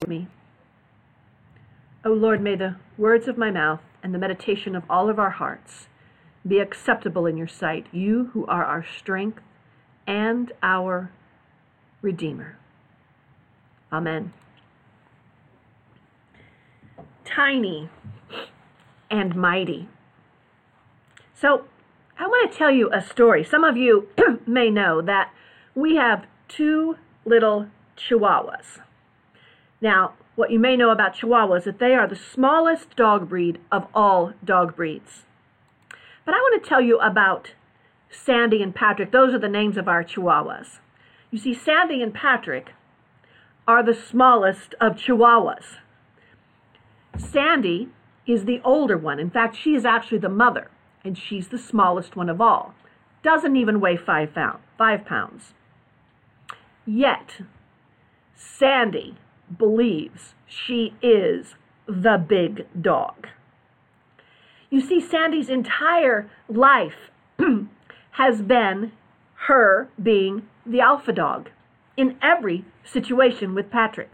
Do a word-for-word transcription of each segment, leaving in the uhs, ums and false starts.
me. O Lord, may the words of my mouth and the meditation of all of our hearts be acceptable in your sight, you who are our strength and our Redeemer. Amen. Tiny and mighty. So, I want to tell you a story. Some of you may know that we have two little Chihuahuas. Now, what you may know about Chihuahuas is that they are the smallest dog breed of all dog breeds. But I want to tell you about Sandy and Patrick. Those are the names of our Chihuahuas. You see, Sandy and Patrick are the smallest of Chihuahuas. Sandy is the older one. In fact, she is actually the mother, and she's the smallest one of all. Doesn't even weigh five pound, five pounds. Yet, Sandy believes she is the big dog. You see, Sandy's entire life has been her being the alpha dog in every situation with Patrick.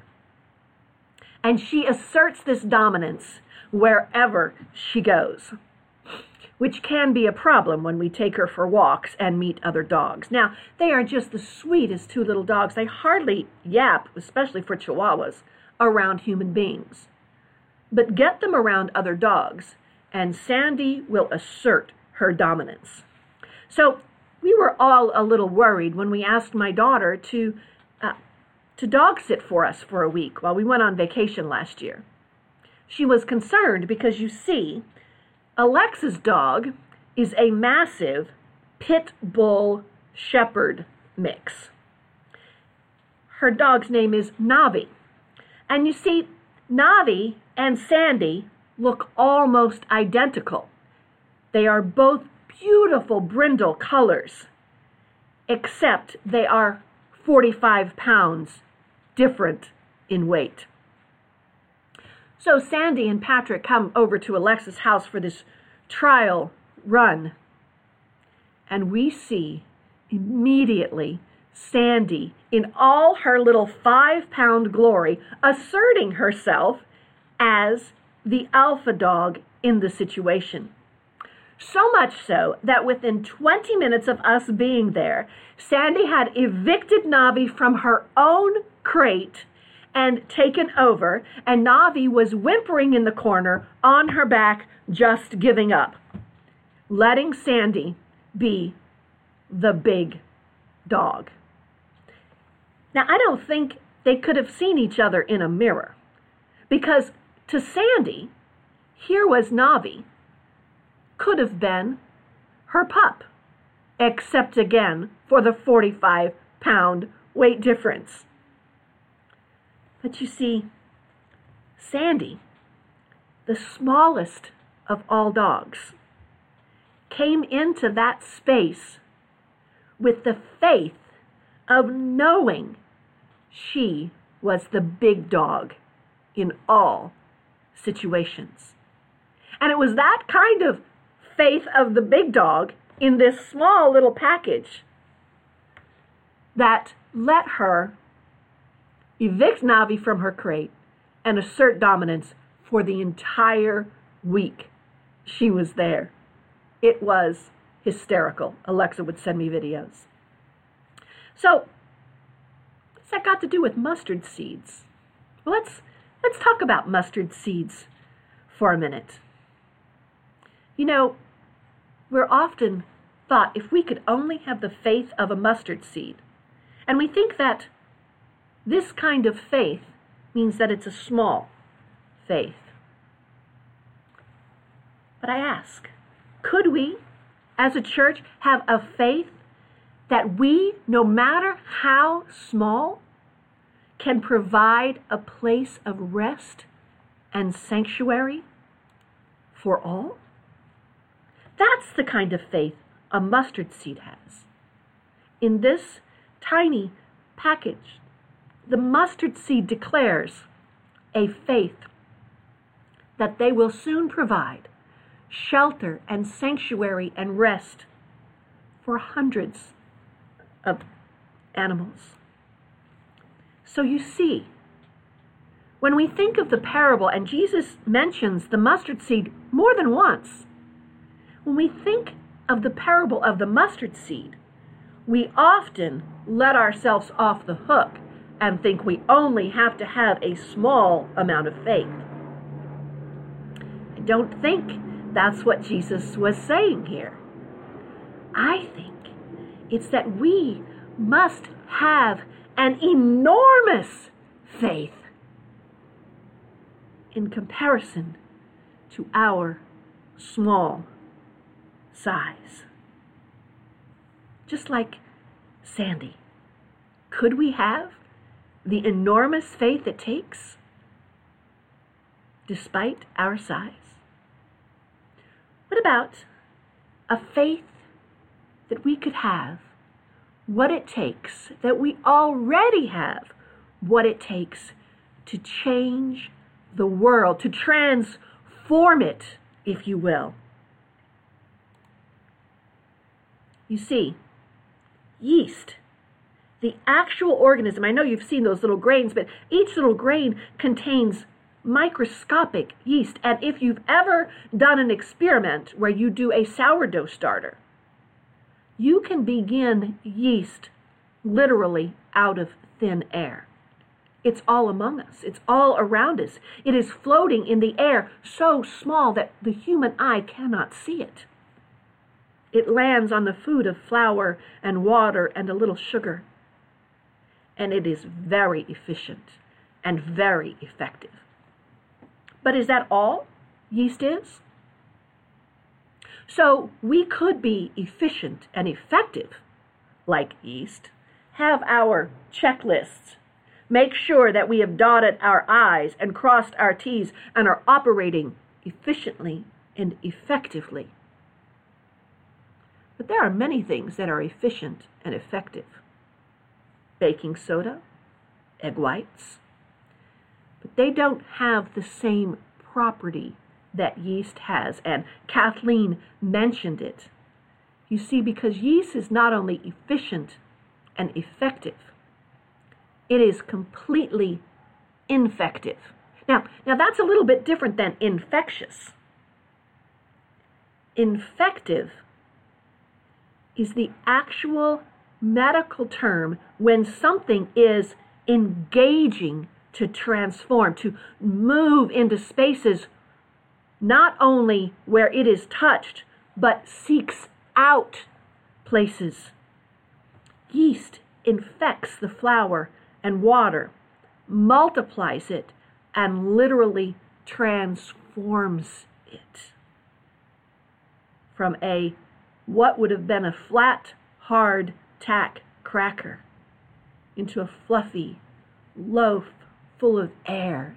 And she asserts this dominance wherever she goes, which can be a problem when we take her for walks and meet other dogs. Now, they are just the sweetest two little dogs. They hardly yap, especially for Chihuahuas, around human beings. But get them around other dogs, and Sandy will assert her dominance. So we were all a little worried when we asked my daughter to, uh, to dog sit for us for a week while we went on vacation last year. She was concerned because, you see, Alexa's dog is a massive pit bull shepherd mix. Her dog's name is Navi. And you see, Navi and Sandy look almost identical. They are both beautiful brindle colors, except they are forty-five pounds different in weight. So Sandy and Patrick come over to Alexa's house for this trial run. And we see immediately Sandy in all her little five-pound glory asserting herself as the alpha dog in the situation. So much so that within twenty minutes of us being there, Sandy had evicted Navi from her own crate and taken over, and Navi was whimpering in the corner on her back, just giving up, letting Sandy be the big dog. Now, I don't think they could have seen each other in a mirror, because to Sandy, here was Navi, could have been her pup, except again for the forty-five pound weight difference. But you see, Sandy, the smallest of all dogs, came into that space with the faith of knowing she was the big dog in all situations. And it was that kind of faith of the big dog in this small little package that let her evict Navi from her crate and assert dominance for the entire week she was there. It was hysterical. Alexa would send me videos. So, what's that got to do with mustard seeds? Well, let's, let's talk about mustard seeds for a minute. You know, we're often thought if we could only have the faith of a mustard seed, and we think that this kind of faith means that it's a small faith. But I ask, could we, as a church, have a faith that we, no matter how small, can provide a place of rest and sanctuary for all? That's the kind of faith a mustard seed has. In this tiny package, the mustard seed declares a faith that they will soon provide shelter and sanctuary and rest for hundreds of animals. So you see, When we think of the parable, and Jesus mentions the mustard seed more than once, when we think of the parable of the mustard seed, we often let ourselves off the hook and think we only have to have a small amount of faith. I don't think that's what Jesus was saying here. I think it's that we must have an enormous faith in comparison to our small size. Just like Sandy, could we have the enormous faith it takes despite our size? What about a faith that we could have what it takes, that we already have what it takes to change the world, to transform it, if you will? You see, yeast, the actual organism, I know you've seen those little grains, but each little grain contains microscopic yeast. And if you've ever done an experiment where you do a sourdough starter, you can begin yeast literally out of thin air. It's all among us. It's all around us. It is floating in the air, so small that the human eye cannot see it. It lands on the food of flour and water and a little sugar. And it is very efficient and very effective. But is that all yeast is? So we could be efficient and effective like yeast, have our checklists, make sure that we have dotted our I's and crossed our T's and are operating efficiently and effectively. But there are many things that are efficient and effective. Baking soda, egg whites, but they don't have the same property that yeast has, and Kathleen mentioned it. You see, because yeast is not only efficient and effective, it is completely infective. Now, now that's a little bit different than infectious. Infective is the actual medical term when something is engaging to transform, to move into spaces not only where it is touched, but seeks out places. Yeast infects the flour and water, multiplies it, and literally transforms it from a what would have been a flat, hard tack cracker into a fluffy loaf full of air.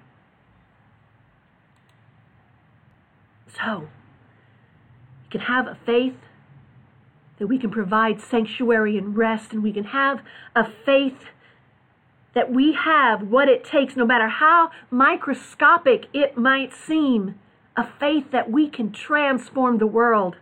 So, we can have a faith that we can provide sanctuary and rest, and we can have a faith that we have what it takes, no matter how microscopic it might seem, a faith that we can transform the world.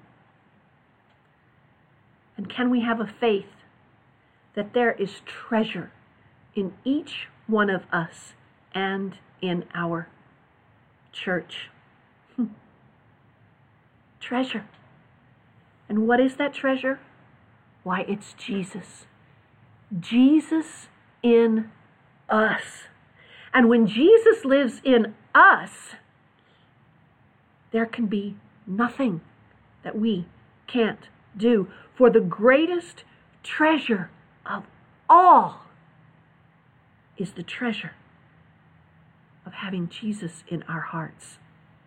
And can we have a faith that there is treasure in each one of us and in our church? Hmm. Treasure. And what is that treasure? Why, it's Jesus. Jesus in us. And when Jesus lives in us, there can be nothing that we can't do. For the greatest treasure of all is the treasure of having Jesus in our hearts,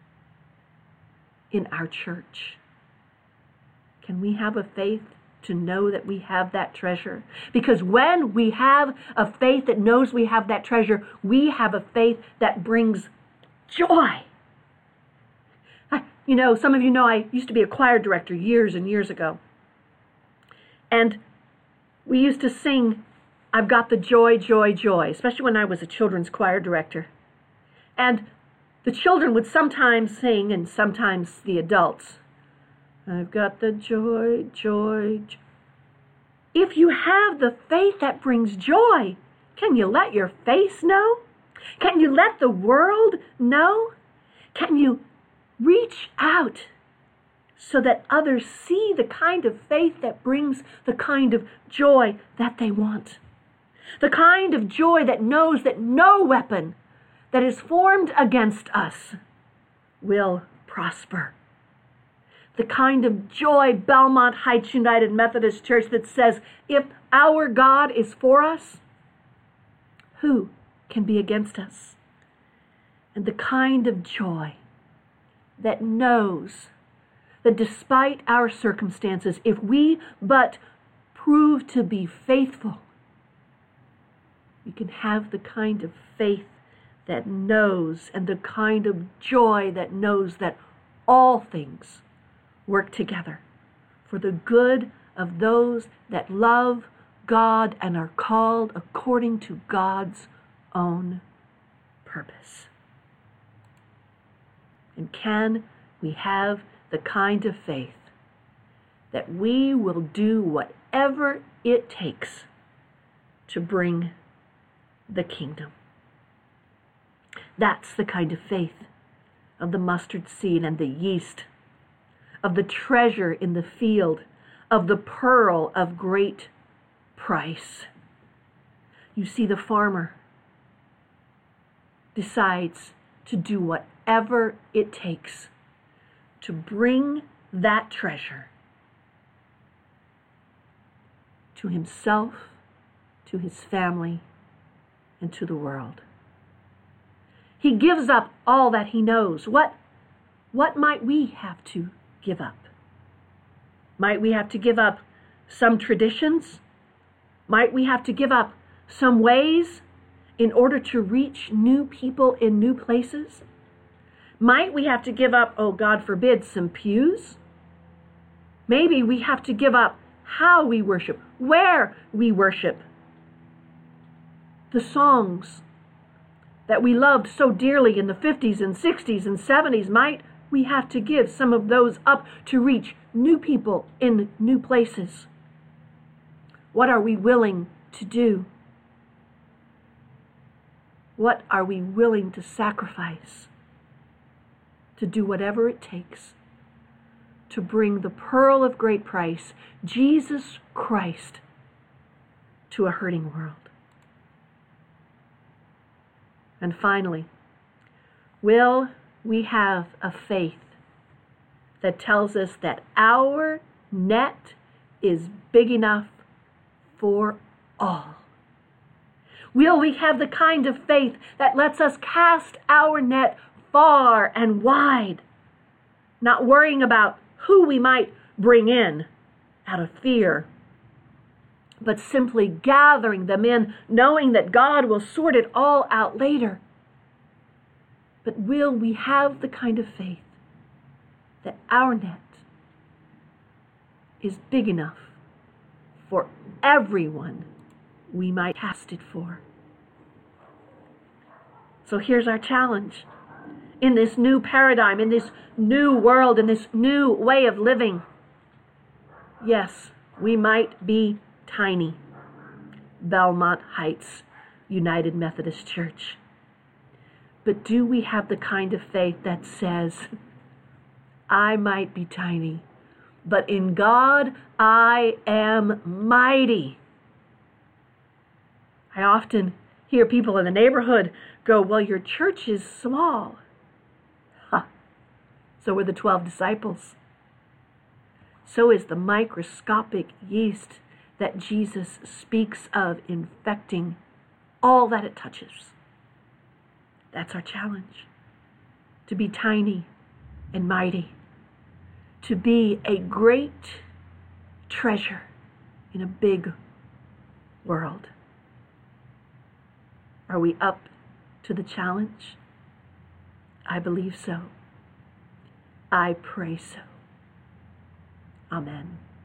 in our church. Can we have a faith to know that we have that treasure? Because when we have a faith that knows we have that treasure, we have a faith that brings joy. I, you know, some of you know I used to be a choir director years and years ago. And we used to sing, I've got the joy, joy, joy, especially when I was a children's choir director. And the children would sometimes sing, and sometimes the adults, I've got the joy, joy, joy. If you have the faith that brings joy, can you let your face know? Can you let the world know? Can you reach out so that others see the kind of faith that brings the kind of joy that they want? The kind of joy that knows that no weapon that is formed against us will prosper. The kind of joy, Belmont Heights United Methodist Church, that says, if our God is for us, who can be against us? And the kind of joy that knows that despite our circumstances, if we but prove to be faithful, we can have the kind of faith that knows, and the kind of joy that knows that all things work together for the good of those that love God and are called according to God's own purpose. And can we have the kind of faith that we will do whatever it takes to bring the kingdom? That's the kind of faith of the mustard seed and the yeast, of the treasure in the field, of the pearl of great price. You see, the farmer decides to do whatever it takes to bring that treasure to himself, to his family, and to the world. He gives up all that he knows. What, what might we have to give up? Might we have to give up some traditions? Might we have to give up some ways in order to reach new people in new places? Might we have to give up, oh God forbid, some pews? Maybe we have to give up how we worship, where we worship. The songs that we loved so dearly in the fifties and sixties and seventies, might we have to give some of those up to reach new people in new places? What are we willing to do? What are we willing to sacrifice to do whatever it takes to bring the pearl of great price, Jesus Christ, to a hurting world? And finally, will we have a faith that tells us that our net is big enough for all? Will we have the kind of faith that lets us cast our net far and wide, not worrying about who we might bring in out of fear, but simply gathering them in, knowing that God will sort it all out later? But will we have the kind of faith that our net is big enough for everyone we might cast it for? So here's our challenge. In this new paradigm, in this new world, in this new way of living, yes, we might be tiny, Belmont Heights United Methodist Church. But do we have the kind of faith that says, I might be tiny, but in God I am mighty? I often hear people in the neighborhood go, well, your church is small. Huh. So were the twelve disciples. So is the microscopic yeast that Jesus speaks of infecting all that it touches. That's our challenge. To be tiny and mighty. To be a great treasure in a big world. Are we up to the challenge? I believe so. I pray so. Amen.